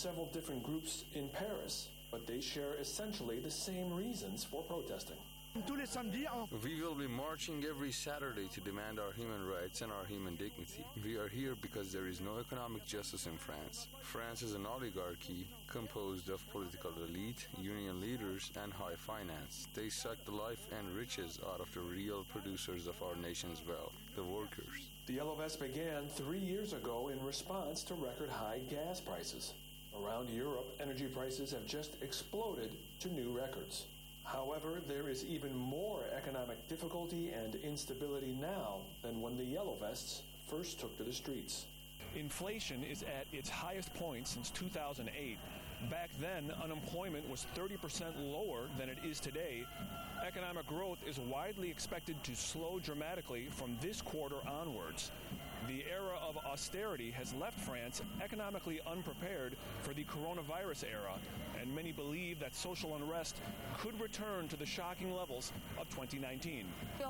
several different groups in Paris, but they share essentially the same reasons for protesting. We will be marching every Saturday to demand our human rights and our human dignity. We are here because there is no economic justice in France. France is an oligarchy composed of political elite, union leaders, and high finance. They suck the life and riches out of the real producers of our nation's wealth, the workers. The Yellow Vests began 3 years ago in response to record-high gas prices. Around Europe, energy prices have just exploded to new records. However, there is even more economic difficulty and instability now than when the Yellow Vests first took to the streets. Inflation is at its highest point since 2008. Back then, unemployment was 30% lower than it is today. Economic growth is widely expected to slow dramatically from this quarter onwards. The era of austerity has left France economically unprepared for the coronavirus era, and many believe that social unrest could return to the shocking levels of 2019.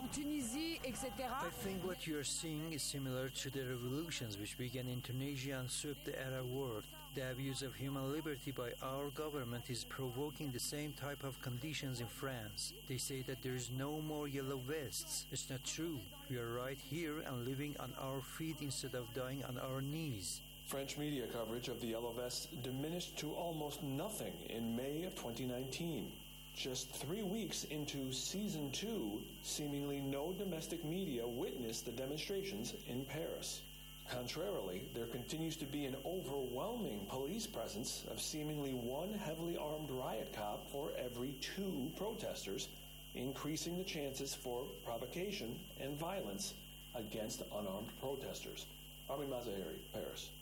I think what you're seeing is similar to the revolutions which began in Tunisia and swept the Arab world. The abuse of human liberty by our government is provoking the same type of conditions in France. They say that there is no more yellow vests. It's not true. We are right here and living on our feet instead of dying on our knees. French media coverage of the Yellow Vests diminished to almost nothing in May of 2019. Just 3 weeks into Season 2, seemingly no domestic media witnessed the demonstrations in Paris. Contrarily, there continues to be an overwhelming police presence of seemingly one heavily armed riot cop for every 2 protesters, increasing the chances for provocation and violence against unarmed protesters. Armin Mazaheri, Paris.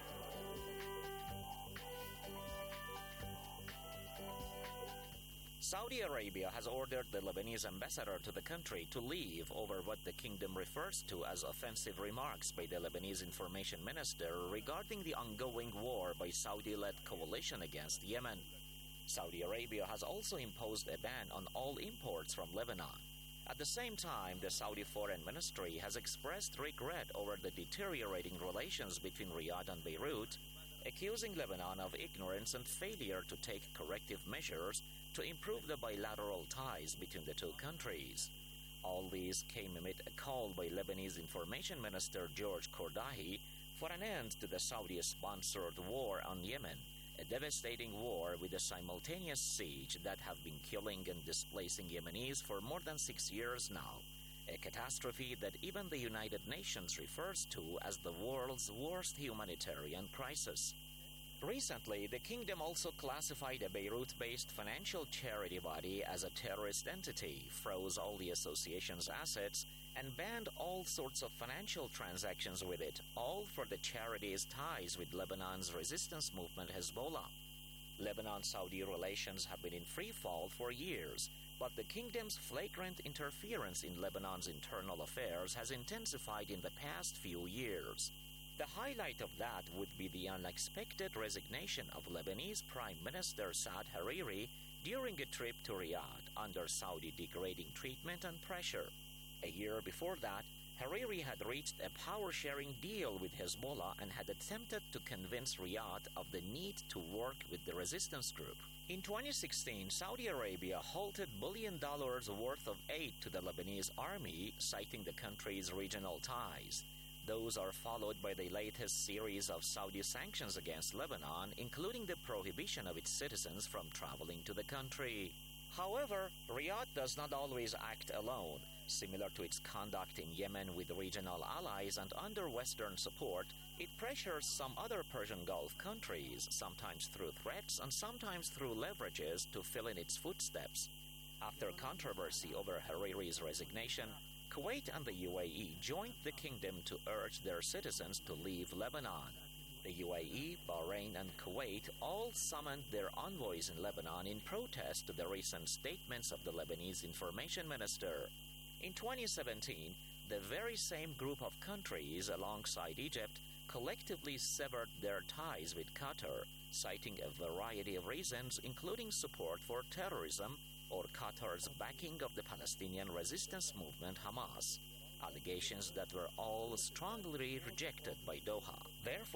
Saudi Arabia has ordered the Lebanese ambassador to the country to leave over what the kingdom refers to as offensive remarks by the Lebanese information minister regarding the ongoing war by Saudi-led coalition against Yemen. Saudi Arabia has also imposed a ban on all imports from Lebanon. At the same time, the Saudi Foreign Ministry has expressed regret over the deteriorating relations between Riyadh and Beirut, accusing Lebanon of ignorance and failure to take corrective measures to improve the bilateral ties between the two countries. All these came amid a call by Lebanese Information Minister George Kordahi for an end to the Saudi-sponsored war on Yemen, a devastating war with a simultaneous siege that have been killing and displacing Yemenis for more than 6 years now, a catastrophe that even the United Nations refers to as the world's worst humanitarian crisis. Recently, the kingdom also classified a Beirut-based financial charity body as a terrorist entity, froze all the association's assets, and banned all sorts of financial transactions with it, all for the charity's ties with Lebanon's resistance movement Hezbollah. Lebanon-Saudi relations have been in free fall for years, but the kingdom's flagrant interference in Lebanon's internal affairs has intensified in the past few years. The highlight of that would be the unexpected resignation of Lebanese Prime Minister Saad Hariri during a trip to Riyadh under Saudi degrading treatment and pressure. A year before that, Hariri had reached a power-sharing deal with Hezbollah and had attempted to convince Riyadh of the need to work with the resistance group. In 2016, Saudi Arabia halted $1 billion worth of aid to the Lebanese army, citing the country's regional ties. Those are followed by the latest series of Saudi sanctions against Lebanon, including the prohibition of its citizens from traveling to the country. However, Riyadh does not always act alone. Similar to its conduct in Yemen with regional allies and under Western support, it pressures some other Persian Gulf countries, sometimes through threats and sometimes through leverages, to fill in its footsteps. After controversy over Hariri's resignation, Kuwait and the UAE joined the kingdom to urge their citizens to leave Lebanon. The UAE, Bahrain, and Kuwait all summoned their envoys in Lebanon in protest to the recent statements of the Lebanese information minister. In 2017, the very same group of countries, alongside Egypt, collectively severed their ties with Qatar, citing a variety of reasons, including support for terrorism or Qatar's backing of the Palestinian resistance movement Hamas, allegations that were all strongly rejected by Doha. Therefore,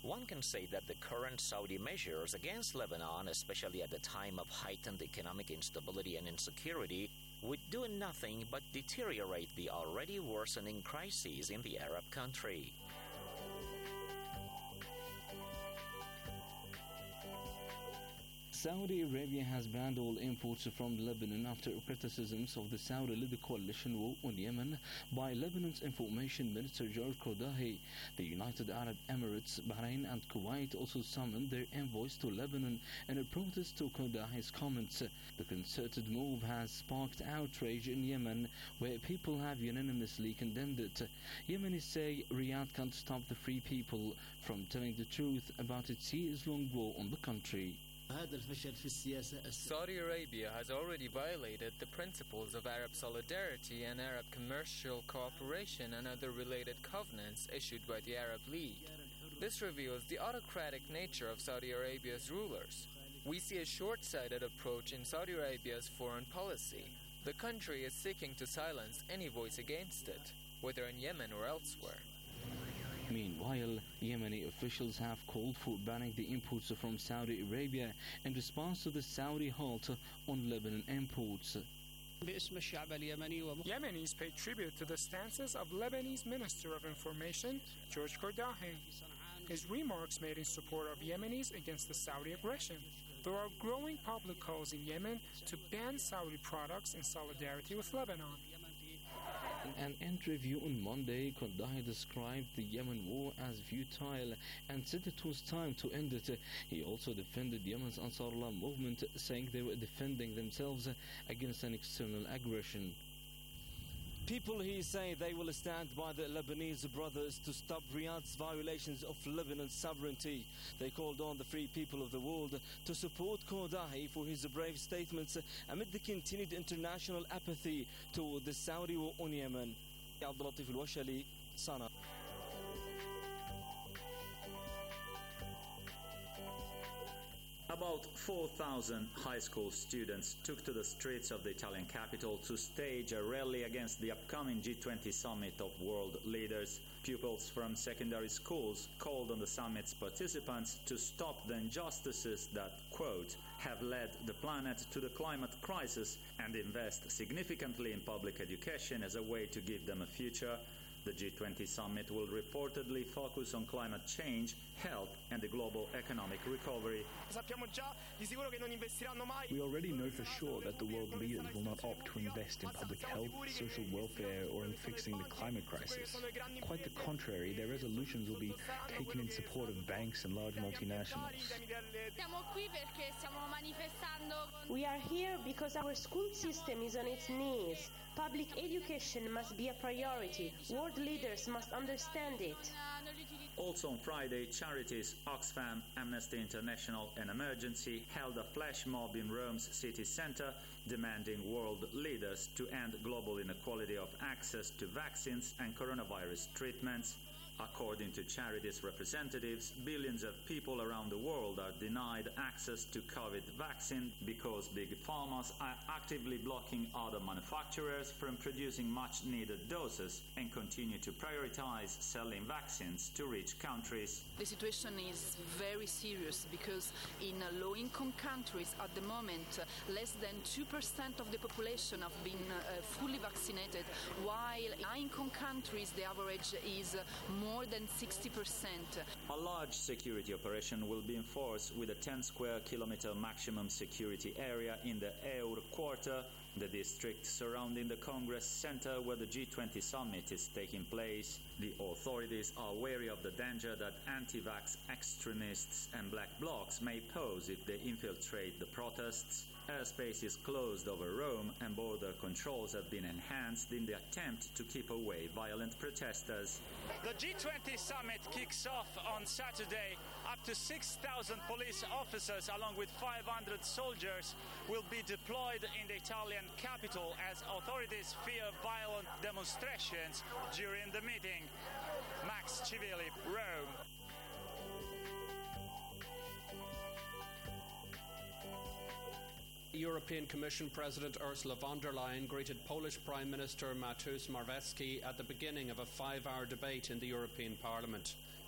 One can say that the current Saudi measures against Lebanon, especially at a time of heightened economic instability and insecurity, would do nothing but deteriorate the already worsening crises in the Arab country. Saudi Arabia has banned all imports from Lebanon after criticisms of the Saudi-led coalition war on Yemen by Lebanon's Information Minister George Kordahi. The United Arab Emirates, Bahrain and Kuwait also summoned their envoys to Lebanon in a protest to Kordahi's comments. The concerted move has sparked outrage in Yemen, where people have unanimously condemned it. Yemenis say Riyadh can't stop the free people from telling the truth about its years-long war on the country. Saudi Arabia has already violated the principles of Arab solidarity and Arab commercial cooperation and other related covenants issued by the Arab League. This reveals the autocratic nature of Saudi Arabia's rulers. We see a short-sighted approach in Saudi Arabia's foreign policy. The country is seeking to silence any voice against it, whether in Yemen or elsewhere. Meanwhile, Yemeni officials have called for banning the imports from Saudi Arabia in response to the Saudi halt on Lebanon imports. Yemenis pay tribute to the stances of Lebanese Minister of Information, George Kordahi. His remarks made in support of Yemenis against the Saudi aggression. There are growing public calls in Yemen to ban Saudi products in solidarity with Lebanon. In an interview on Monday, Kordahi described the Yemen war as futile and said it was time to end it. He also defended Yemen's Ansarullah movement, saying they were defending themselves against an external aggression. People here say they will stand by the Lebanese brothers to stop Riyadh's violations of Lebanon's sovereignty. They called on the free people of the world to support Kordahi for his brave statements amid the continued international apathy toward the Saudi war on Yemen. Abdulatif Al-Washali, Sana. About 4,000 high school students took to the streets of the Italian capital to stage a rally against the upcoming G20 summit of world leaders. Pupils from secondary schools called on the summit's participants to stop the injustices that, quote, have led the planet to the climate crisis and invest significantly in public education as a way to give them a future. The G20 summit will reportedly focus on climate change, health, and the global economic recovery. We already know for sure that the world leaders will not opt to invest in public health, social welfare, or in fixing the climate crisis. Quite the contrary, their resolutions will be taken in support of banks and large multinationals. We are here because our school system is on its knees. Public education must be a priority. World leaders must understand it. Also on Friday, charities Oxfam, Amnesty International and Emergency held a flash mob in Rome's city center demanding world leaders to end global inequality of access to vaccines and coronavirus treatments. According to charities representatives, billions of people around the world are denied access to COVID vaccine because big pharmas are actively blocking other manufacturers from producing much-needed doses and continue to prioritize selling vaccines to rich countries. The situation is very serious because in low-income countries at the moment, less than 2% of the population have been fully vaccinated, while in high-income countries the average is more than 60%. A large security operation will be enforced with a 10 square kilometer maximum security area in the Eur quarter, the district surrounding the Congress Center where the G20 summit is taking place. The authorities are wary of the danger that anti-vax extremists and black blocs may pose if they infiltrate the protests. Airspace is closed over Rome and border controls have been enhanced in the attempt to keep away violent protesters. The G20 summit kicks off on Saturday. Up to 6,000 police officers along with 500 soldiers will be deployed in the Italian capital as authorities fear violent demonstrations during the meeting. Max Civilli, Rome. European Commission President Ursula von der Leyen greeted Polish Prime Minister Mateusz Morawiecki at the beginning of a 5-hour debate in the European Parliament.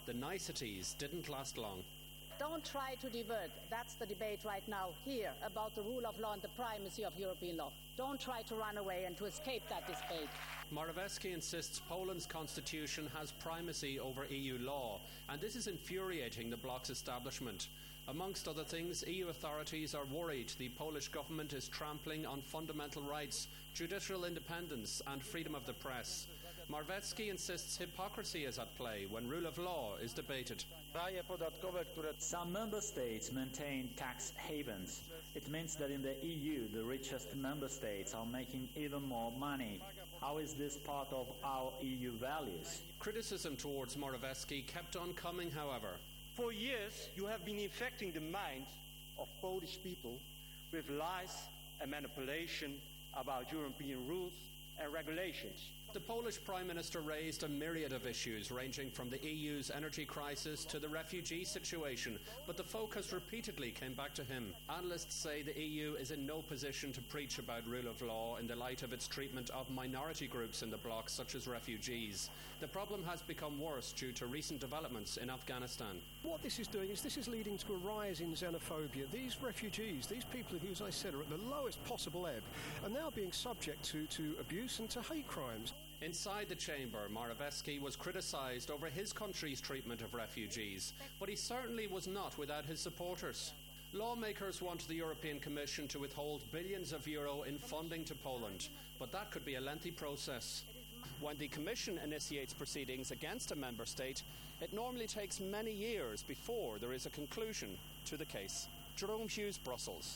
The niceties didn't last long. Don't try to divert. That's the debate right now here about the rule of law and the primacy of European law. Don't try to run away and to escape that debate. Morawiecki insists Poland's constitution has primacy over EU law, and this is infuriating the bloc's establishment. Amongst other things, EU authorities are worried the Polish government is trampling on fundamental rights, judicial independence and freedom of the press. Morawiecki insists hypocrisy is at play when rule of law is debated. Some member states maintain tax havens. It means that in the EU, the richest member states are making even more money. How is this part of our EU values? Criticism towards Morawiecki kept on coming, however. For years, you have been infecting the minds of Polish people with lies and manipulation about European rules and regulations. The Polish Prime Minister raised a myriad of issues ranging from the EU's energy crisis to the refugee situation, but the focus repeatedly came back to him. Analysts say the EU is in no position to preach about rule of law in the light of its treatment of minority groups in the bloc, such as refugees. The problem has become worse due to recent developments in Afghanistan. What this is doing is this is leading to a rise in xenophobia. These refugees, these people who, as I said, are at the lowest possible ebb, are now being subject to abuse and to hate crimes. Inside the chamber, Morawiecki was criticised over his country's treatment of refugees, but he certainly was not without his supporters. Lawmakers want the European Commission to withhold billions of euro in funding to Poland, but that could be a lengthy process. When the Commission initiates proceedings against a member state, it normally takes many years before there is a conclusion to the case. Jerome Hughes, Brussels.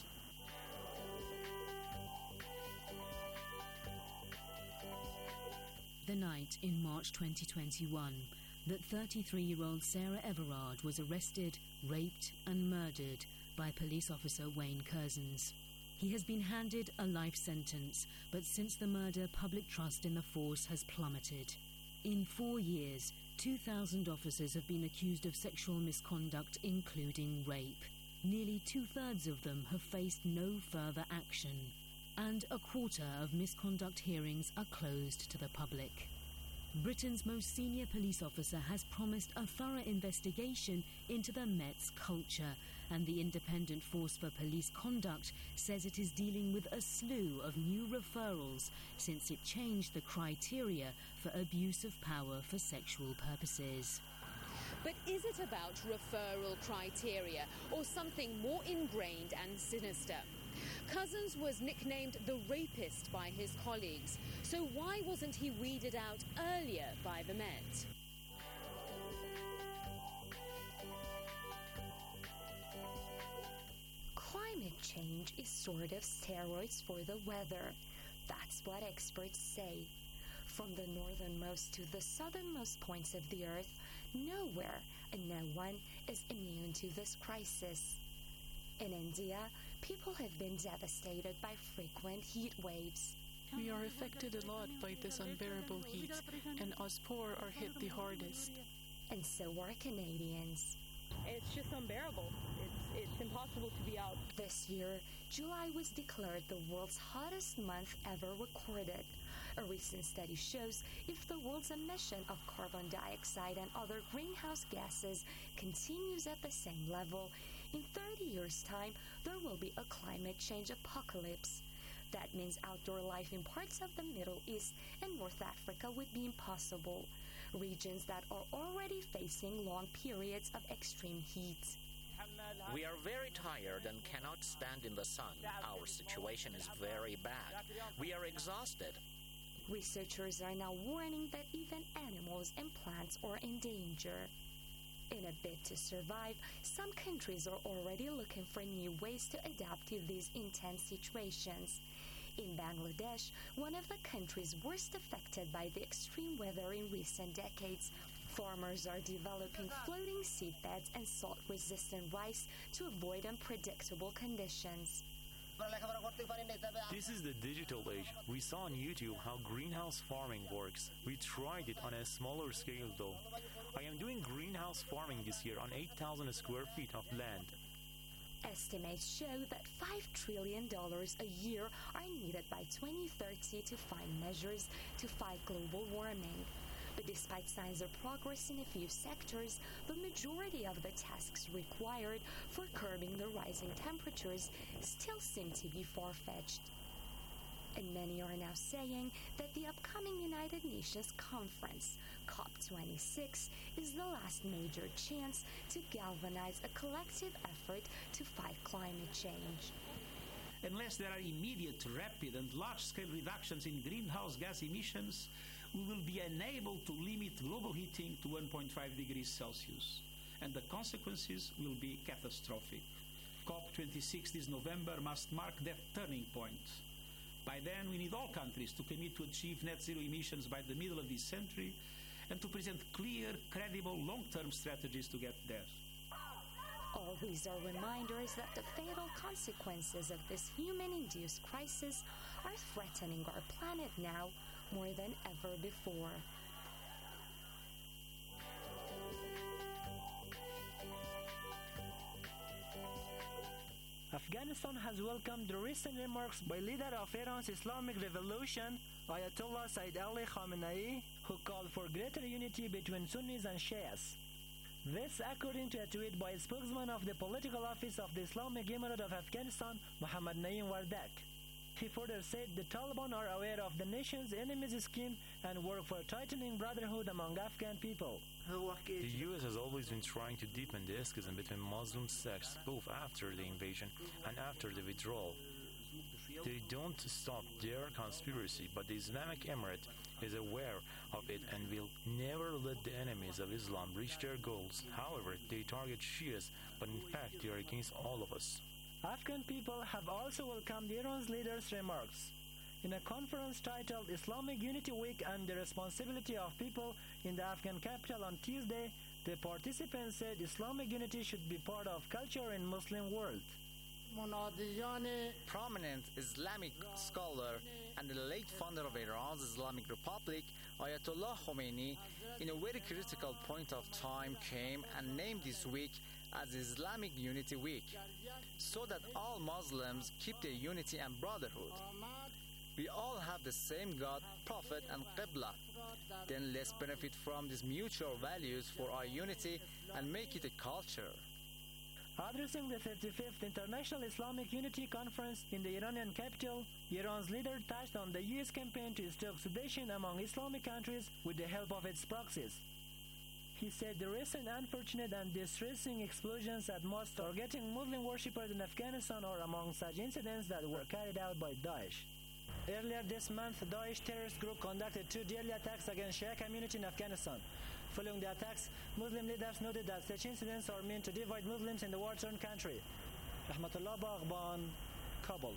The night in March 2021 that 33-year-old Sarah Everard was arrested, raped and murdered by police officer Wayne Curzons. He has been handed a life sentence, but since the murder, public trust in the force has plummeted. In 4 years, 2,000 officers have been accused of sexual misconduct, including rape. Nearly two-thirds of them have faced no further action. And a quarter of misconduct hearings are closed to the public. Britain's most senior police officer has promised a thorough investigation into the Met's culture, and the Independent Force for Police Conduct says it is dealing with a slew of new referrals since it changed the criteria for abuse of power for sexual purposes. But is it about referral criteria or something more ingrained and sinister? Curzons was nicknamed the rapist by his colleagues, so why wasn't he weeded out earlier by the Met? Climate change is sort of steroids for the weather. That's what experts say. From the northernmost to the southernmost points of the Earth, nowhere and no one is immune to this crisis. In India, people have been devastated by frequent heat waves. We are affected a lot by this unbearable heat, and us poor are hit the hardest. And so are Canadians. It's just unbearable. It's impossible to be out. This year, July was declared the world's hottest month ever recorded. A recent study shows if the world's emission of carbon dioxide and other greenhouse gases continues at the same level, in 30 years' time, there will be a climate change apocalypse. That means outdoor life in parts of the Middle East and North Africa would be impossible, regions that are already facing long periods of extreme heat. We are very tired and cannot stand in the sun. Our situation is very bad. We are exhausted. Researchers are now warning that even animals and plants are in danger. In a bid to survive, some countries are already looking for new ways to adapt to these intense situations. In Bangladesh, one of the countries worst affected by the extreme weather in recent decades, farmers are developing floating seedbeds and salt-resistant rice to avoid unpredictable conditions. This is the digital age. We saw on YouTube how greenhouse farming works. We tried it on a smaller scale though. I am doing greenhouse farming this year on 8,000 square feet of land. Estimates show that $5 trillion a year are needed by 2030 to find measures to fight global warming. But Despite signs of progress in a few sectors, the majority of the tasks required for curbing the rising temperatures still seem to be far-fetched. And many are now saying that the upcoming United Nations Conference, COP26, is the last major chance to galvanize a collective effort to fight climate change. Unless there are immediate, rapid and large-scale reductions in greenhouse gas emissions, we will be unable to limit global heating to 1.5 degrees Celsius, and the consequences will be catastrophic. COP26 this November must mark that turning point. By then, we need all countries to commit to achieve net zero emissions by the middle of this century and to present clear, credible, long-term strategies to get there. All these are reminders that the fatal consequences of this human-induced crisis are threatening our planet now more than ever before. Afghanistan has welcomed the recent remarks by leader of Iran's Islamic Revolution, Ayatollah Sayyid Ali Khamenei, who called for greater unity between Sunnis and Shias. This according to a tweet by a spokesman of the political office of the Islamic Emirate of Afghanistan, Muhammad Naeem Wardak. He further said the Taliban are aware of the nation's enemies' scheme and work for tightening brotherhood among Afghan people. The U.S. has always been trying to deepen the schism between Muslim sects both after the invasion and after the withdrawal. They don't stop their conspiracy, but the Islamic Emirate is aware of it and will never let the enemies of Islam reach their goals. However, they target Shias, but in fact they are against all of us. Afghan people have also welcomed Iran's leader's remarks. In a conference titled Islamic Unity Week and the Responsibility of People in the Afghan capital on Tuesday, the participants said Islamic unity should be part of culture in Muslim world. Prominent Islamic scholar and the late founder of Iran's Islamic Republic, Ayatollah Khomeini, in a very critical point of time came and named this week as Islamic Unity Week, so that all Muslims keep their unity and brotherhood. We all have the same God, Prophet and Qibla. Then let's benefit from these mutual values for our unity and make it a culture. Addressing the 35th International Islamic Unity Conference in the Iranian capital, Iran's leader touched on the U.S. campaign to stoke sedition among Islamic countries with the help of its proxies. He said the recent unfortunate and distressing explosions at mosques targeting Muslim worshippers in Afghanistan are among such incidents that were carried out by Daesh. Earlier this month, Daesh terrorist group conducted 2 deadly attacks against Shia community in Afghanistan. Following the attacks, Muslim leaders noted that such incidents are meant to divide Muslims in the war-torn country. Rahmatullah Baghban, Kabul.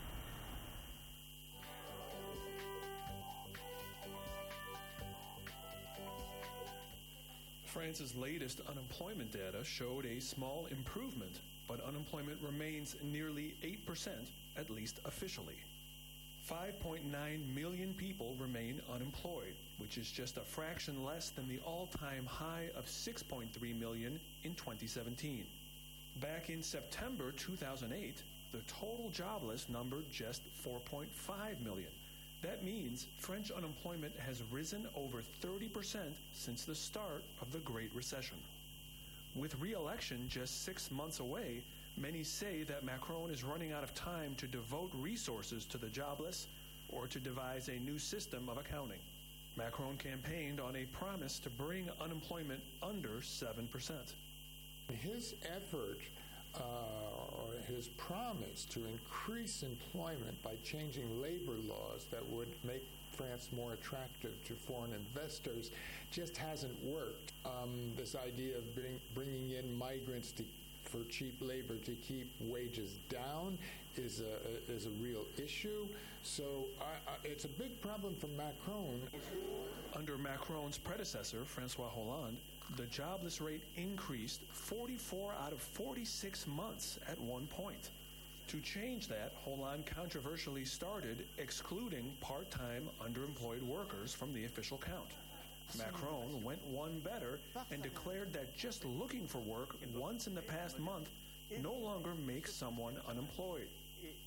France's latest unemployment data showed a small improvement, but unemployment remains nearly 8%, at least officially. 5.9 million people remain unemployed, which is just a fraction less than the all-time high of 6.3 million in 2017. Back in September 2008, the total jobless numbered just 4.5 million. That means French unemployment has risen over 30% since the start of the Great Recession. With re-election just 6 months away, many say that Macron is running out of time to devote resources to the jobless or to devise a new system of accounting. Macron campaigned on a promise to bring unemployment under 7%. His effort or his promise to increase employment by changing labor laws that would make France more attractive to foreign investors just hasn't worked. This idea of bringing in migrants for cheap labor to keep wages down is a real issue. So it's a big problem for Macron. Under Macron's predecessor, François Hollande, the jobless rate increased 44 out of 46 months at one point. To change that, Hollande controversially started excluding part-time underemployed workers from the official count. Macron went one better and declared that just looking for work once in the past month no longer makes someone unemployed.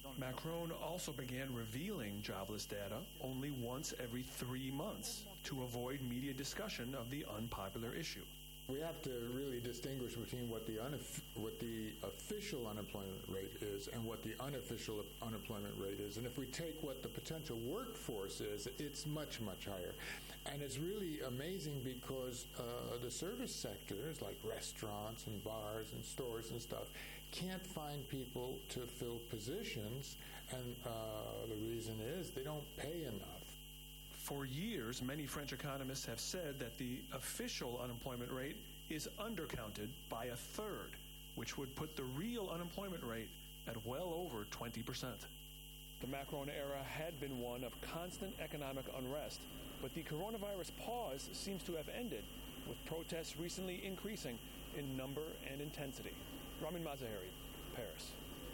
Macron also began revealing jobless data only once every 3 months to avoid media discussion of the unpopular issue. We have to really distinguish between what the official unemployment rate is and what the unofficial unemployment rate is. And if we take what the potential workforce is, it's much, much higher. And it's really amazing because the service sectors, like restaurants and bars and stores and stuff, can't find people to fill positions, and the reason is they don't pay enough. For years, many French economists have said that the official unemployment rate is undercounted by a third, which would put the real unemployment rate at well over 20%. The Macron era had been one of constant economic unrest, but the coronavirus pause seems to have ended, with protests recently increasing in number and intensity. Ramin Mazaheri, Paris.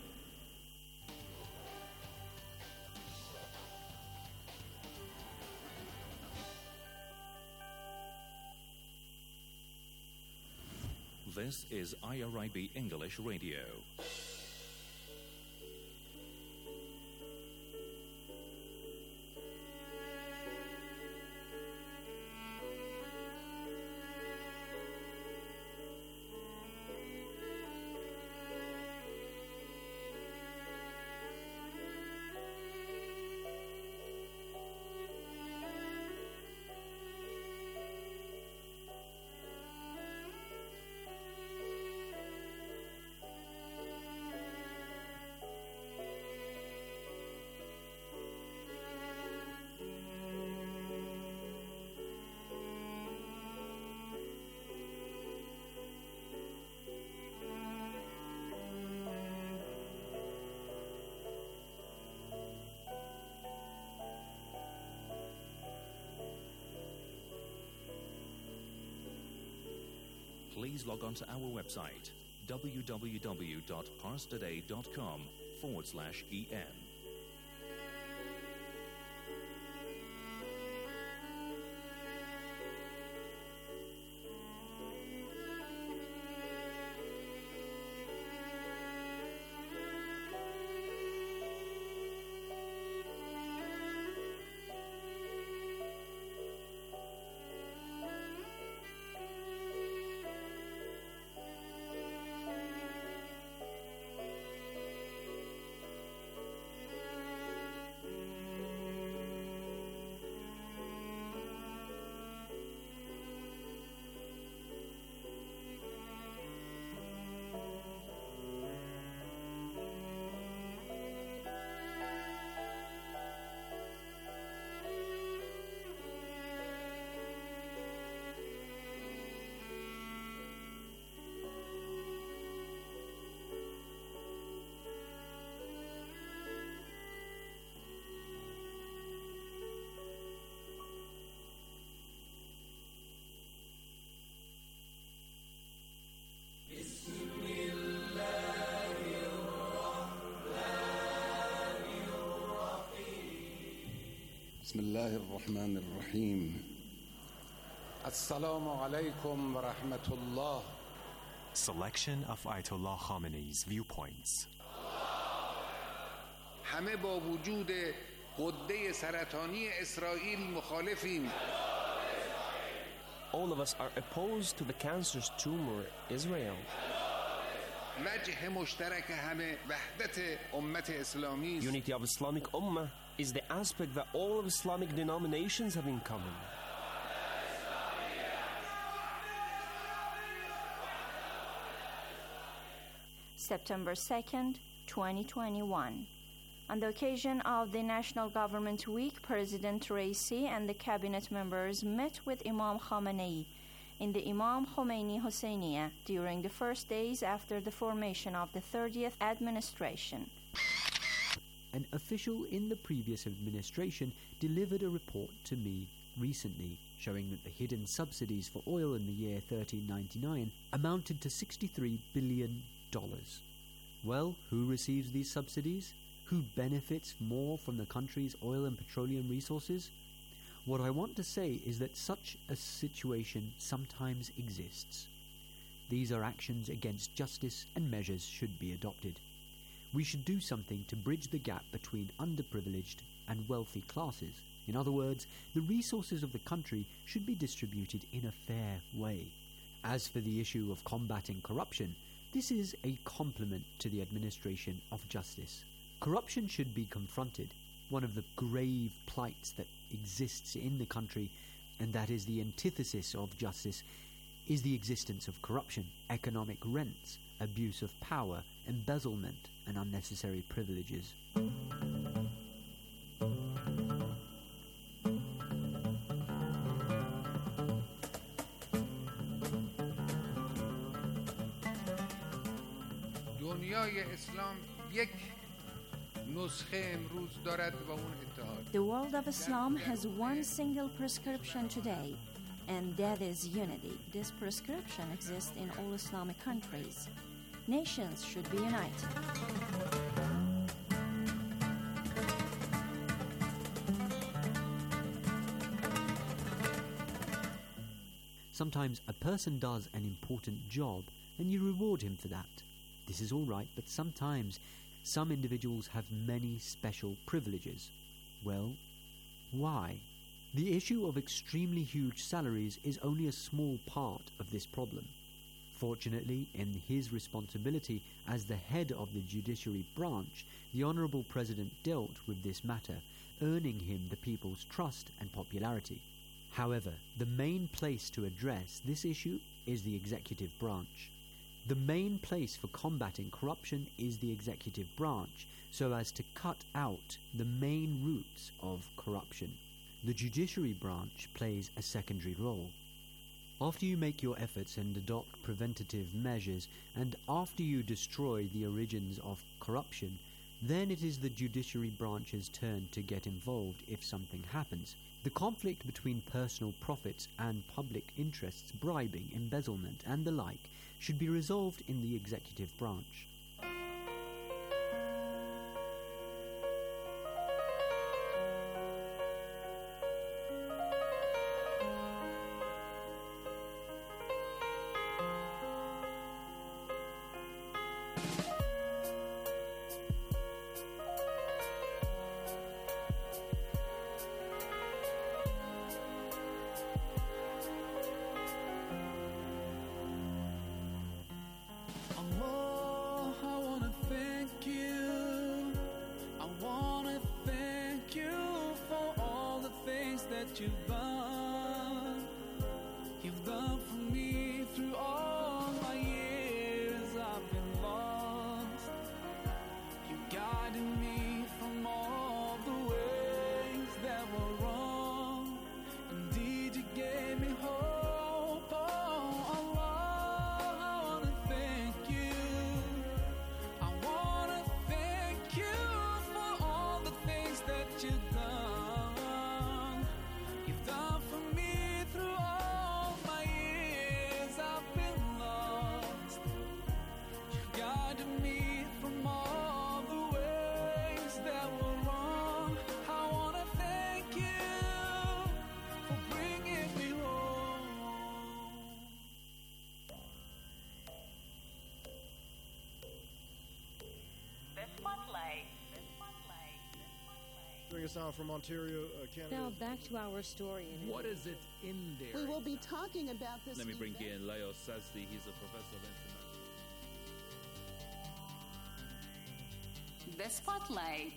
This is IRIB English Radio. Please log on to our website, www.parstoday.com/en. بسم الله الرحمن الرحيم السلام عليكم ورحمة الله. Selection of Ayatollah Khamenei's viewpoints. همه با وجود غده سرطانی اسرائیل مخالفیم. All of us are opposed to the cancerous tumor, Israel. وجه مشترک همه وحدت امت اسلامی. Unity of Islamic Ummah is the aspect that all of Islamic denominations have in common. September 2nd, 2021. On the occasion of the National Government Week, President Raisi and the cabinet members met with Imam Khamenei in the Imam Khomeini Hosseiniya during the first days after the formation of the 30th administration. An official in the previous administration delivered a report to me recently showing that the hidden subsidies for oil in the year 1399 amounted to $63 billion. Well, who receives these subsidies? Who benefits more from the country's oil and petroleum resources? What I want to say is that such a situation sometimes exists. These are actions against justice and measures should be adopted. We should do something to bridge the gap between underprivileged and wealthy classes. In other words, the resources of the country should be distributed in a fair way. As for the issue of combating corruption, this is a compliment to the administration of justice. Corruption should be confronted. One of the grave plights that exists in the country, and that is the antithesis of justice, is the existence of corruption, economic rents, abuse of power, embezzlement, and unnecessary privileges. دنیای اسلام یک نسخه امروز دارد و اون اتحاد. The world of Islam has one single prescription today, and that is unity. This prescription exists in all Islamic countries. Nations should be united. Sometimes a person does an important job and you reward him for that. This is all right, but sometimes some individuals have many special privileges. Well, why? The issue of extremely huge salaries is only a small part of this problem. Fortunately, in his responsibility as the head of the judiciary branch, the Honourable President dealt with this matter, earning him the people's trust and popularity. However, the main place to address this issue is the executive branch. The main place for combating corruption is the executive branch, so as to cut out the main roots of corruption. The judiciary branch plays a secondary role. After you make your efforts and adopt preventative measures, and after you destroy the origins of corruption, then it is the judiciary branch's turn to get involved if something happens. The conflict between personal profits and public interests, bribing, embezzlement, and the like, should be resolved in the executive branch. You've done for me through all my years. I've been lost. You guided me from all the ways that were wrong. Indeed, you gave me hope. Oh, Allah, I wanna thank you. I wanna thank you for all the things that you've done. Bring us out from Ontario, Canada. Now back to our story. What is it in there? We will be talking about this. Let me bring in Leo Sazdi. He's a professor of international. The Spotlight.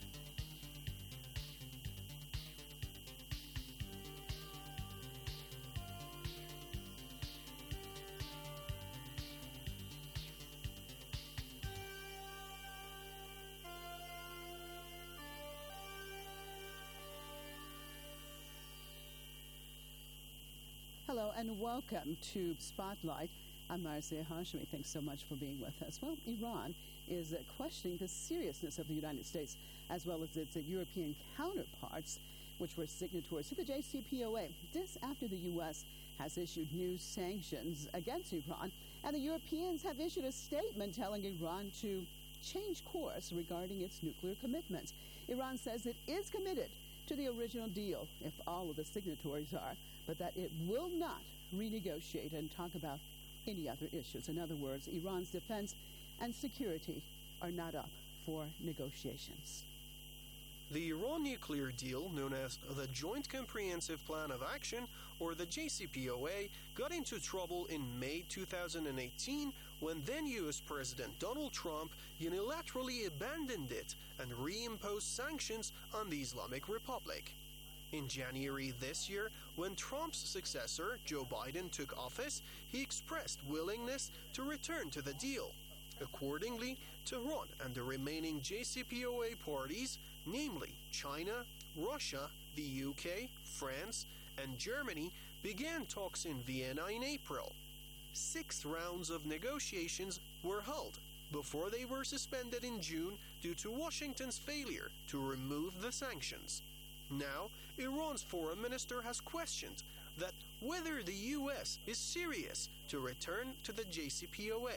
Hello and welcome to Spotlight. I'm Marzieh Hashemi. Thanks so much for being with us. Well, Iran is questioning the seriousness of the United States as well as its European counterparts, which were signatories to the JCPOA. This after the U.S. has issued new sanctions against Iran, and the Europeans have issued a statement telling Iran to change course regarding its nuclear commitments. Iran says it is committed to the original deal, if all of the signatories are, but that it will not renegotiate and talk about any other issues. In other words, Iran's defense and security are not up for negotiations. The Iran nuclear deal, known as the Joint Comprehensive Plan of Action, or the JCPOA, got into trouble in May 2018 when then U.S. President Donald Trump unilaterally abandoned it and reimposed sanctions on the Islamic Republic. In January this year, when Trump's successor, Joe Biden, took office, he expressed willingness to return to the deal. Accordingly, Tehran and the remaining JCPOA parties, namely China, Russia, the UK, France, and Germany, began talks in Vienna in April. 6 rounds of negotiations were held before they were suspended in June due to Washington's failure to remove the sanctions. Now, Iran's foreign minister has questioned that whether the U.S. is serious to return to the JCPOA.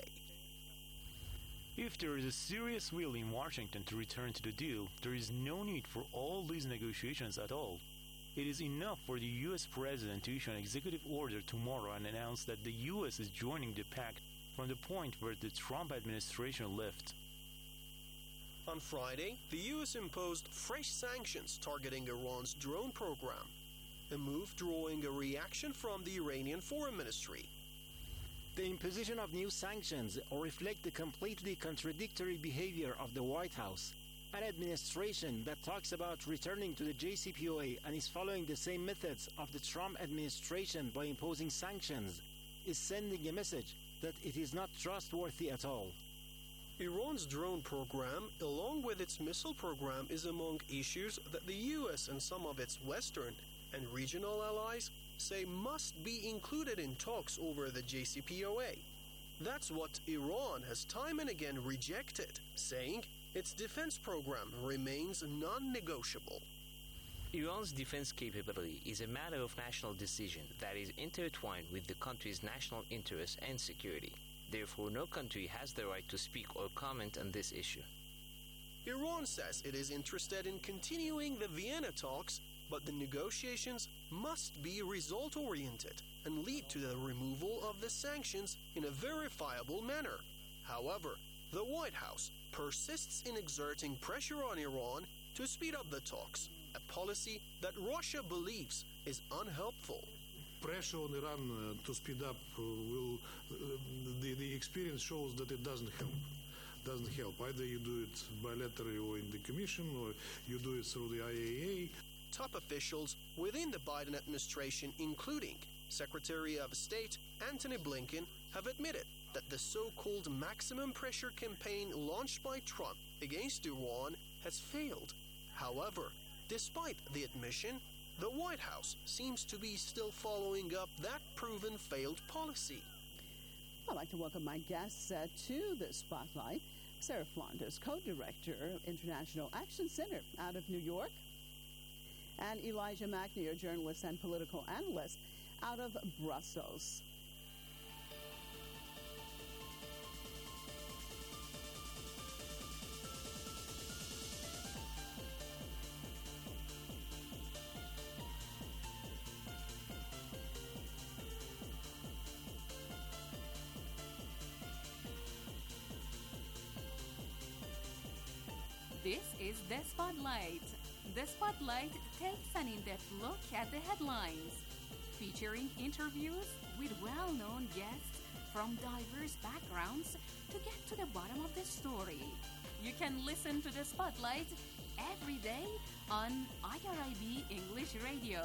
If there is a serious will in Washington to return to the deal, there is no need for all these negotiations at all. It is enough for the U.S. President to issue an executive order tomorrow and announce that the U.S. is joining the pact from the point where the Trump administration left. On Friday, the U.S. imposed fresh sanctions targeting Iran's drone program, a move drawing a reaction from the Iranian Foreign Ministry. The imposition of new sanctions reflect the completely contradictory behavior of the White House. An administration that talks about returning to the JCPOA and is following the same methods of the Trump administration by imposing sanctions is sending a message that it is not trustworthy at all. Iran's drone program, along with its missile program, is among issues that the U.S. and some of its Western and regional allies say must be included in talks over the JCPOA. That's what Iran has time and again rejected, saying its defense program remains non-negotiable. Iran's defense capability is a matter of national decision that is intertwined with the country's national interests and security. Therefore, no country has the right to speak or comment on this issue. Iran says it is interested in continuing the Vienna talks, but the negotiations must be result-oriented and lead to the removal of the sanctions in a verifiable manner. However, the White House persists in exerting pressure on Iran to speed up the talks, a policy that Russia believes is unhelpful. Pressure on Iran to speed up the experience shows that it doesn't help. Either you do it bilaterally or in the Commission, or you do it through the IAEA. Top officials within the Biden administration, including Secretary of State Antony Blinken, have admitted that the so-called maximum pressure campaign launched by Trump against Iran has failed. However, despite the admission, the White House seems to be still following up that proven failed policy. I'd like to welcome my guests to the Spotlight. Sarah Flanders, co-director, International Action Center out of New York, and Elijah McNear, journalist and political analyst out of Brussels. This is The Spotlight. The Spotlight takes an in-depth look at the headlines, featuring interviews with well-known guests from diverse backgrounds to get to the bottom of the story. You can listen to The Spotlight every day on IRIB English Radio.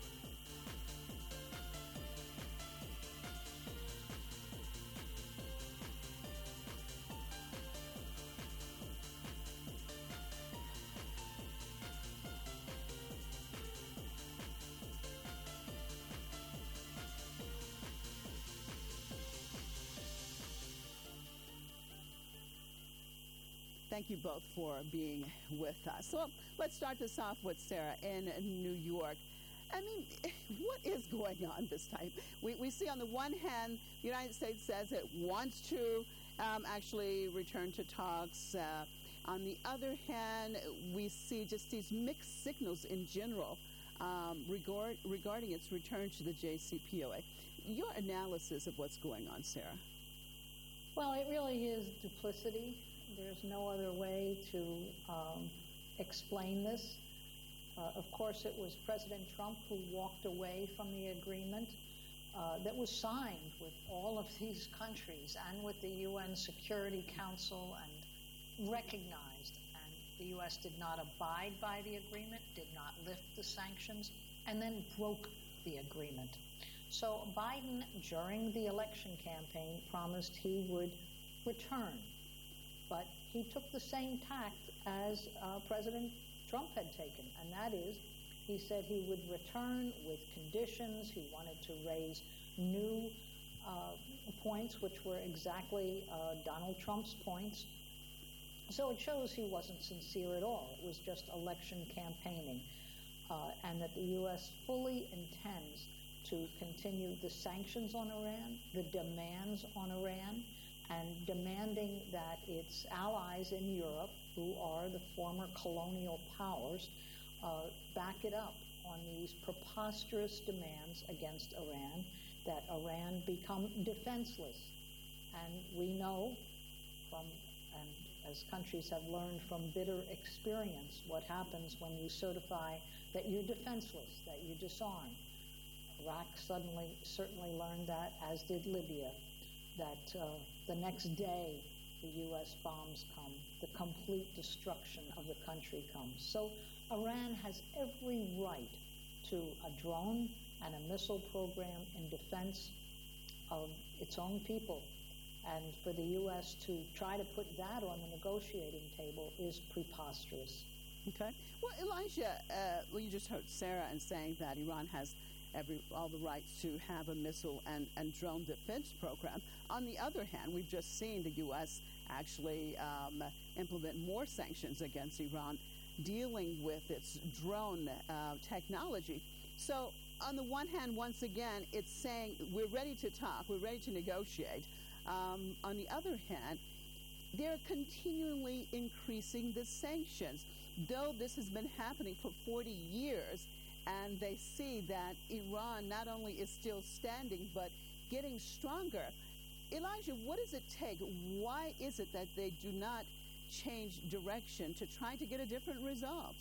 Thank you both for being with us. So let's start this off with Sarah in New York. I mean, what is going on this time? We see on the one hand, the United States says it wants to actually return to talks. On the other hand, we see just these mixed signals in general regarding its return to the JCPOA. Your analysis of what's going on, Sarah? Well, it really is duplicity There's no other way to explain this. Of course, it was President Trump who walked away from the agreement that was signed with all of these countries and with the UN Security Council and recognized. And the U.S. did not abide by the agreement, did not lift the sanctions, and then broke the agreement. So Biden, during the election campaign, promised he would return. But he took the same tact as President Trump had taken, and that is, he said he would return with conditions. He wanted to raise new points, which were exactly Donald Trump's points. So it shows he wasn't sincere at all. It was just election campaigning, and that the U.S. fully intends to continue the sanctions on Iran, the demands on Iran, and demanding that its allies in Europe, who are the former colonial powers, back it up on these preposterous demands against Iran, that Iran become defenseless. And we know from, and as countries have learned from bitter experience, what happens when you certify that you're defenseless, that you disarm. Iraq certainly learned that, as did Libya, that the next day the U.S. bombs come, the complete destruction of the country comes. So Iran has every right to a drone and a missile program in defense of its own people. And for the U.S. to try to put that on the negotiating table is preposterous. Okay. Well, Elijah, you just heard Sarah in saying that Iran has all the rights to have a missile and drone defense program. On the other hand, we've just seen the U.S. actually implement more sanctions against Iran, dealing with its drone technology. So on the one hand, once again, it's saying we're ready to talk, we're ready to negotiate. On the other hand, they're continually increasing the sanctions, though this has been happening for 40 years. And they see that Iran not only is still standing, but getting stronger. Elijah, what does it take? Why is it that they do not change direction to try to get a different result?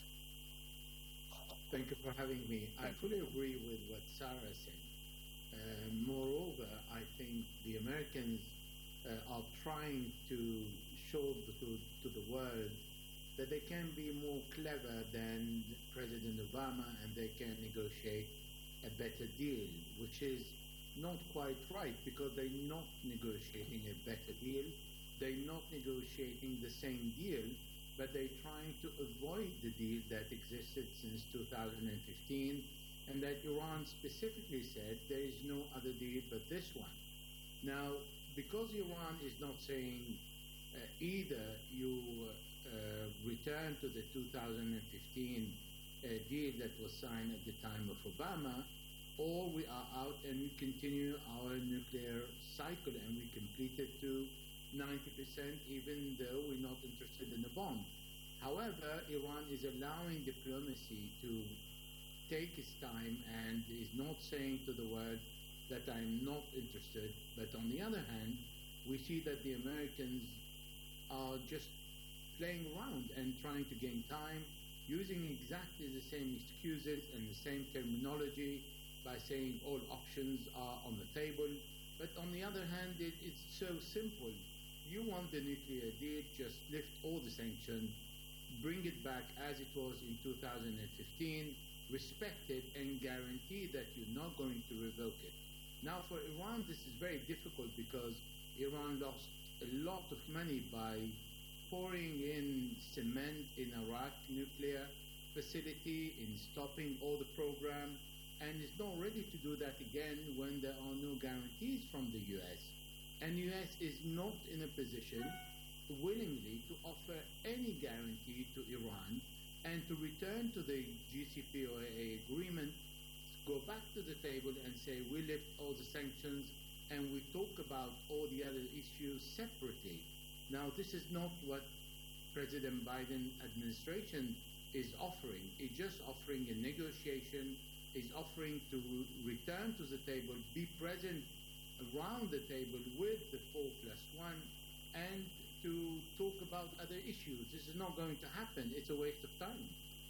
Thank you for having me. I fully agree with what Sarah said. Moreover, I think the Americans are trying to show to the world that they can be more clever than President Obama and they can negotiate a better deal, which is not quite right, because they're not negotiating a better deal. They're not negotiating the same deal, but they're trying to avoid the deal that existed since 2015 and that Iran specifically said there is no other deal but this one. Now, because Iran is not saying either you return to the 2015 deal that was signed at the time of Obama, or we are out and we continue our nuclear cycle and we complete it to 90%, even though we're not interested in a bomb. However, Iran is allowing diplomacy to take its time and is not saying to the world that I'm not interested. But on the other hand, we see that the Americans are just playing around and trying to gain time, using exactly the same excuses and the same terminology by saying all options are on the table. But on the other hand, it's so simple. You want the nuclear deal, just lift all the sanctions, bring it back as it was in 2015, respect it, and guarantee that you're not going to revoke it. Now, for Iran, this is very difficult because Iran lost a lot of money by pouring in cement in Iraq nuclear facility, in stopping all the program, and is not ready to do that again when there are no guarantees from the U.S. And the U.S. is not in a position willingly to offer any guarantee to Iran and to return to the JCPOA agreement, go back to the table and say we lift all the sanctions and we talk about all the other issues separately. Now, this is not what President Biden administration is offering. It's just offering a negotiation, is offering to return to the table, be present around the table with the 4+1, and to talk about other issues. This is not going to happen. It's a waste of time.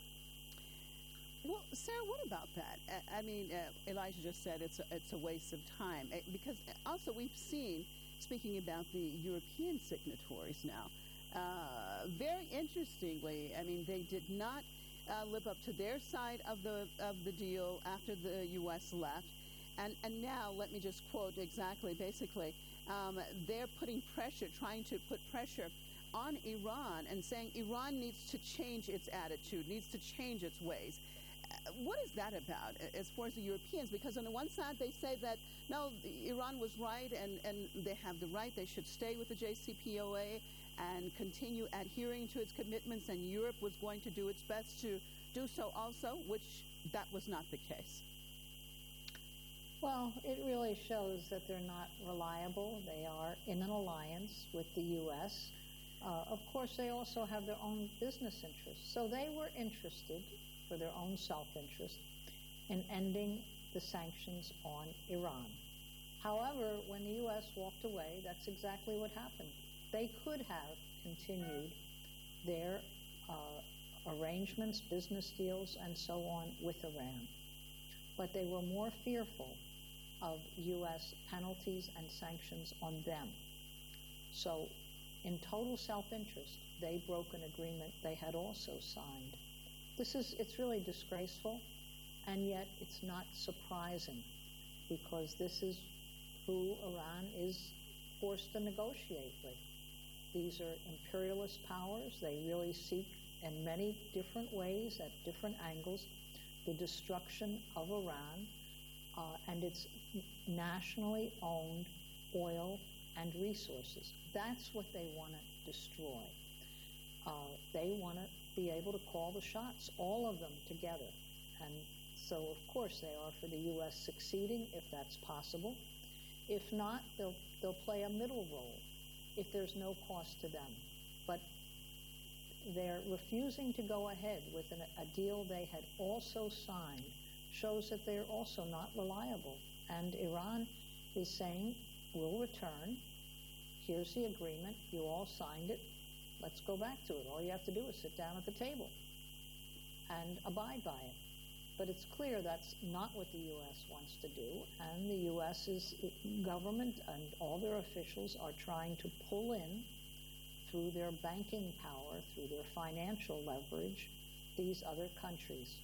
Well, Sarah, what about that? I mean, Elijah just said it's a waste of time because also we've seen, speaking about the European signatories now, very interestingly, I mean, they did not live up to their side of the deal after the U.S. left. And now, let me just quote exactly, basically, they're putting pressure, trying to put pressure on Iran and saying Iran needs to change its attitude, needs to change its ways. What is that about as far as the Europeans? Because on the one side, they say that, no, Iran was right and they have the right, they should stay with the JCPOA and continue adhering to its commitments, and Europe was going to do its best to do so also, which that was not the case. Well, it really shows that they're not reliable. They are in an alliance with the U.S. Of course, they also have their own business interests. So they were interested, for their own self-interest, in ending the sanctions on Iran. However, when the U.S. walked away, that's exactly what happened. They could have continued their arrangements, business deals, and so on with Iran. But they were more fearful of U.S. penalties and sanctions on them. So, in total self-interest, they broke an agreement they had also signed. It's really disgraceful, and yet it's not surprising, because this is who Iran is forced to negotiate with. These are imperialist powers. They really seek, in many different ways, at different angles, the destruction of Iran and its nationally owned oil and resources. That's what they want to destroy. They want to be able to call the shots, all of them together. And so, of course, they are for the U.S. succeeding, if that's possible. If not, they'll play a middle role if there's no cost to them. But they're refusing to go ahead with a deal they had also signed shows that they're also not reliable. And Iran is saying, we'll return. Here's the agreement. You all signed it. Let's go back to it. All you have to do is sit down at the table and abide by it. But it's clear that's not what the U.S. wants to do, and the U.S.'s government and all their officials are trying to pull in, through their banking power, through their financial leverage, these other countries.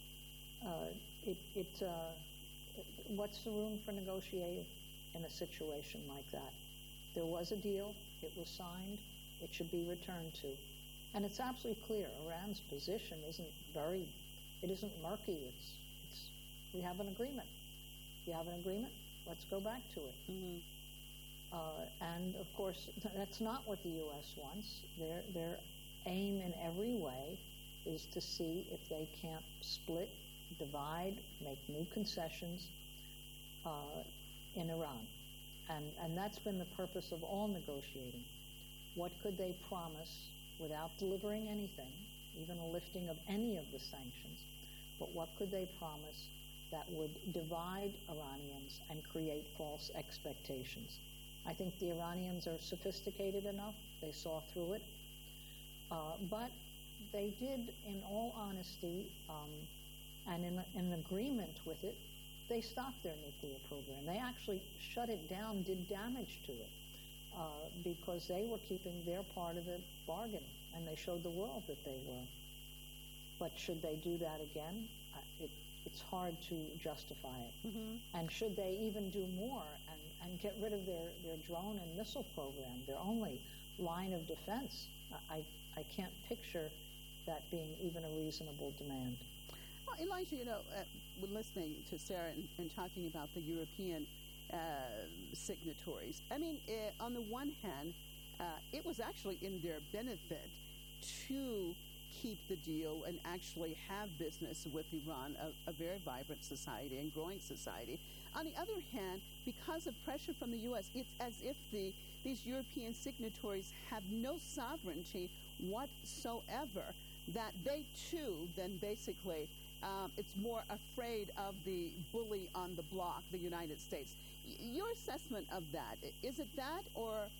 What's the room for negotiating in a situation like that? There was a deal. It was signed. It should be returned to. And it's absolutely clear. Iran's position isn't murky. We have an agreement. You have an agreement? Let's go back to it. Mm-hmm. And of course, that's not what the U.S. wants. Their aim in every way is to see if they can't split, divide, make new concessions in Iran. And that's been the purpose of all negotiating. What could they promise without delivering anything, even a lifting of any of the sanctions? But what could they promise that would divide Iranians and create false expectations? I think the Iranians are sophisticated enough. They saw through it. But they did, in all honesty, and in agreement with it, they stopped their nuclear program. They actually shut it down, did damage to it, because they were keeping their part of the bargain, and they showed the world that they were. But should they do that again? It's hard to justify it. Mm-hmm. And should they even do more and get rid of their drone and missile program, their only line of defense? I can't picture that being even a reasonable demand. Well, Elijah, when listening to Sarah and talking about the European signatories, I mean, on the one hand, it was actually in their benefit to keep the deal and actually have business with Iran, a very vibrant society and growing society. On the other hand, because of pressure from the U.S., it's as if these European signatories have no sovereignty whatsoever, that they too then basically it's more afraid of the bully on the block, the United States. Your assessment of that, is it that, or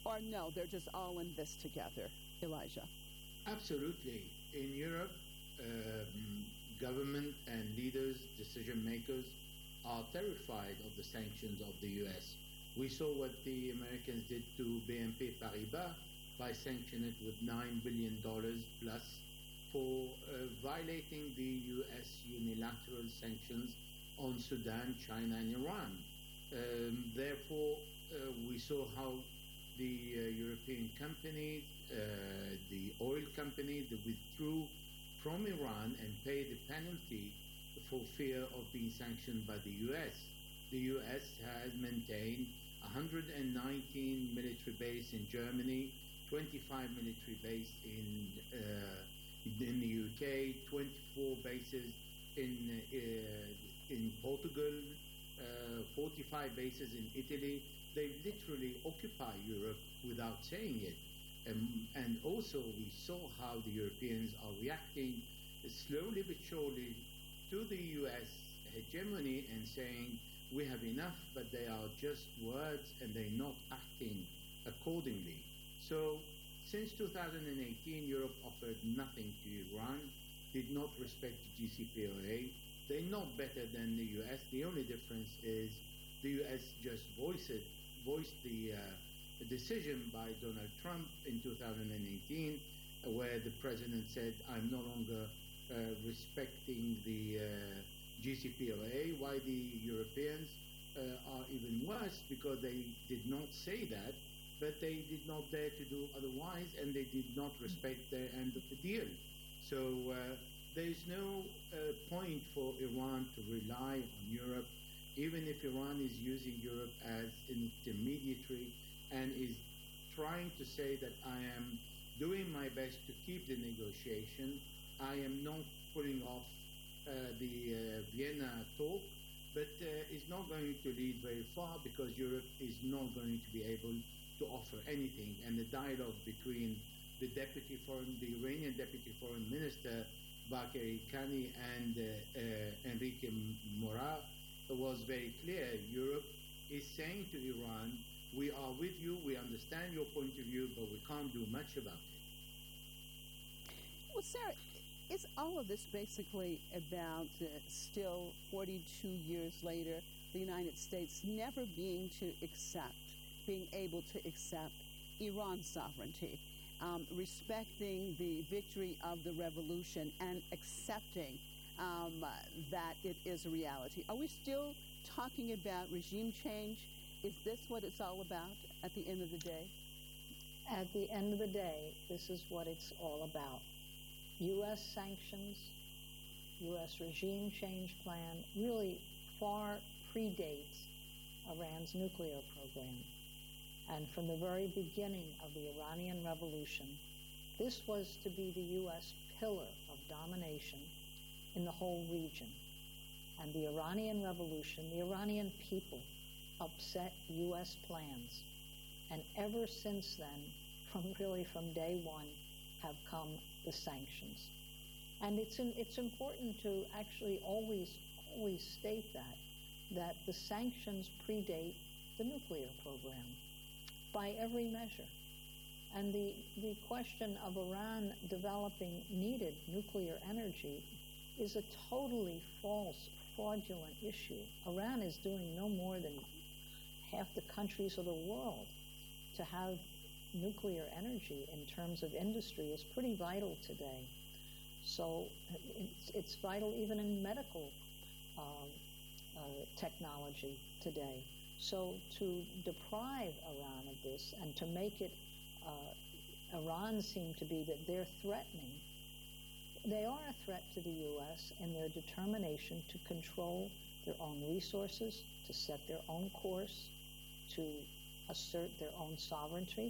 Or no, they're just all in this together, Elijah? Absolutely. In Europe, government and leaders, decision makers, are terrified of the sanctions of the U.S. We saw what the Americans did to BNP Paribas by sanctioning it with $9 billion plus for violating the U.S. unilateral sanctions on Sudan, China, and Iran. Therefore, we saw how the European companies, the oil companies, they withdrew from Iran and paid the penalty for fear of being sanctioned by the U.S. The U.S. has maintained 119 military bases in Germany, 25 military bases in the UK, 24 bases in Portugal, 45 bases in Italy. They literally occupy Europe without saying it. And also we saw how the Europeans are reacting slowly but surely to the U.S. hegemony and saying, we have enough, but they are just words and they're not acting accordingly. So since 2018, Europe offered nothing to Iran, did not respect the JCPOA. They're not better than the U.S. The only difference is the U.S. just voiced the decision by Donald Trump in 2018, where the president said, I'm no longer respecting the JCPOA. Why the Europeans are even worse, because they did not say that, but they did not dare to do otherwise, and they did not respect their end of the deal. So there is no point for Iran to rely on Europe, even if Iran is using Europe as an intermediary and is trying to say that I am doing my best to keep the negotiation. I am not putting off the Vienna talk, but it's not going to lead very far because Europe is not going to be able to offer anything. And the dialogue between the Iranian Deputy Foreign Minister Bakr Kani and Enrique Mora was very clear. Europe is saying to Iran, we are with you, we understand your point of view, but we can't do much about it. Well, Sarah, is all of this basically about still 42 years later, the United States never being able to accept Iran's sovereignty, respecting the victory of the revolution and accepting that it is a reality? Are we still talking about regime change? Is this what it's all about at the end of the day? At the end of the day, this is what it's all about. U.S. sanctions, U.S. regime change plan really far predates Iran's nuclear program. And from the very beginning of the Iranian Revolution, this was to be the U.S. pillar of domination in the whole region. And the Iranian Revolution, the Iranian people, upset U.S. plans. And ever since then, from day one, have come the sanctions. And it's important to actually always state that the sanctions predate the nuclear program by every measure. And the question of Iran developing needed nuclear energy is a totally false, fraudulent issue. Iran is doing no more than half the countries of the world. To have nuclear energy in terms of industry is pretty vital today. So it's vital even in medical technology today. So to deprive Iran of this and to make it Iran seem to be that they're threatening, they are a threat to the U.S. in their determination to control their own resources, to set their own course, to assert their own sovereignty,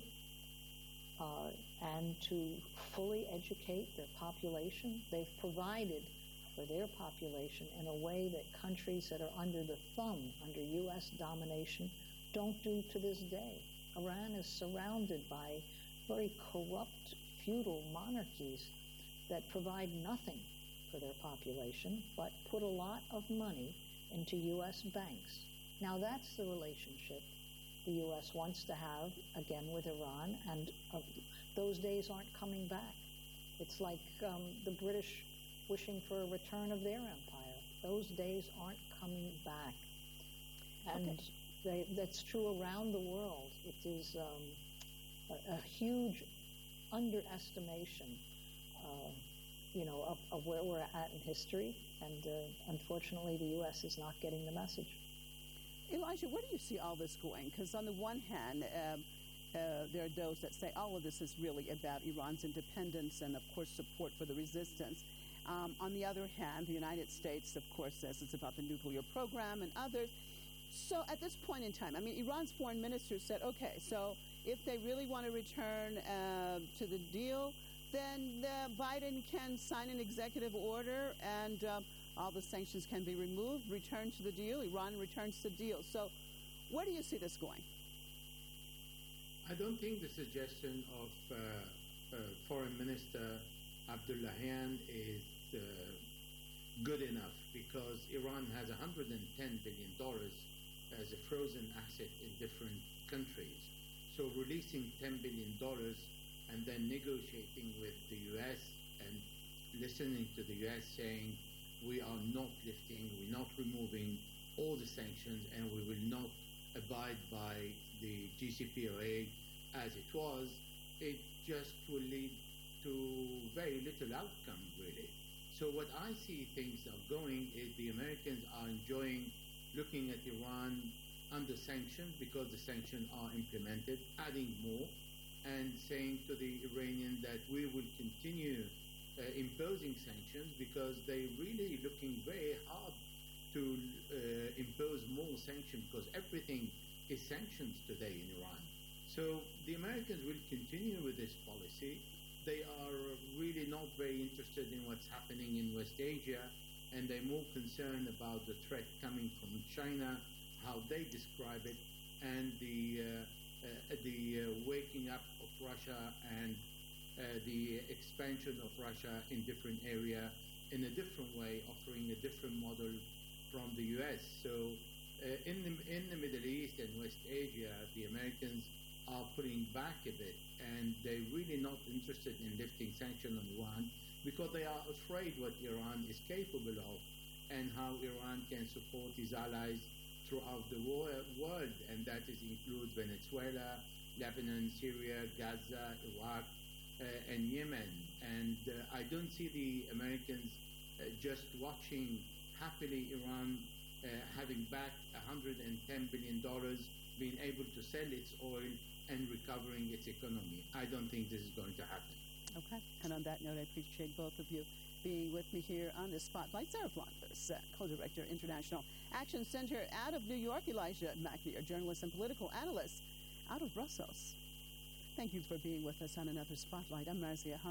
and to fully educate their population. They've provided for their population in a way that countries that are under the thumb, under U.S. domination, don't do to this day. Iran is surrounded by very corrupt, feudal monarchies that provide nothing for their population, but put a lot of money into U.S. banks. Now that's the relationship the U.S. wants to have, again, with Iran, and those days aren't coming back. It's like the British wishing for a return of their empire. Those days aren't coming back. And that's true around the world. It is a huge underestimation, of where we're at in history. And unfortunately, the U.S. is not getting the message. Elijah, where do you see all this going? Because on the one hand, there are those that say all of this is really about Iran's independence and, of course, support for the resistance. On the other hand, the United States, of course, says it's about the nuclear program and others. So at this point in time, I mean, Iran's foreign minister said, okay, so if they really want to return to the deal, then Biden can sign an executive order and all the sanctions can be removed, return to the deal, Iran returns to the deal. So where do you see this going? I don't think the suggestion of Foreign Minister Abdullahian is good enough, because Iran has $110 billion as a frozen asset in different countries. So releasing $10 billion and then negotiating with the U.S. and listening to the U.S. saying, we are not lifting, we're not removing all the sanctions, and we will not abide by the JCPOA as it was, it just will lead to very little outcome, really. So what I see things are going is the Americans are enjoying looking at Iran under sanctions, because the sanctions are implemented, adding more, and saying to the Iranians that we will continue imposing sanctions, because they're really looking very hard to impose more sanctions, because everything is sanctions today in Iran. So the Americans will continue with this policy. They are really not very interested in what's happening in West Asia, and they're more concerned about the threat coming from China, how they describe it, and the waking up of Russia and the expansion of Russia in different areas in a different way, offering a different model from the U.S. So in the Middle East and West Asia, the Americans are pulling back a bit, and they're really not interested in lifting sanctions on Iran, because they are afraid what Iran is capable of and how Iran can support its allies throughout the world, and that includes Venezuela, Lebanon, Syria, Gaza, Iraq, and Yemen. And I don't see the Americans just watching happily Iran having back $110 billion, being able to sell its oil and recovering its economy. I don't think this is going to happen. Okay. And on that note, I appreciate both of you being with me here on the Spotlight. Sarah Blancas, co-director, International Action Center out of New York. Elijah McNear, journalist and political analyst out of Brussels. Thank you for being with us on another Spotlight. I'm Marzia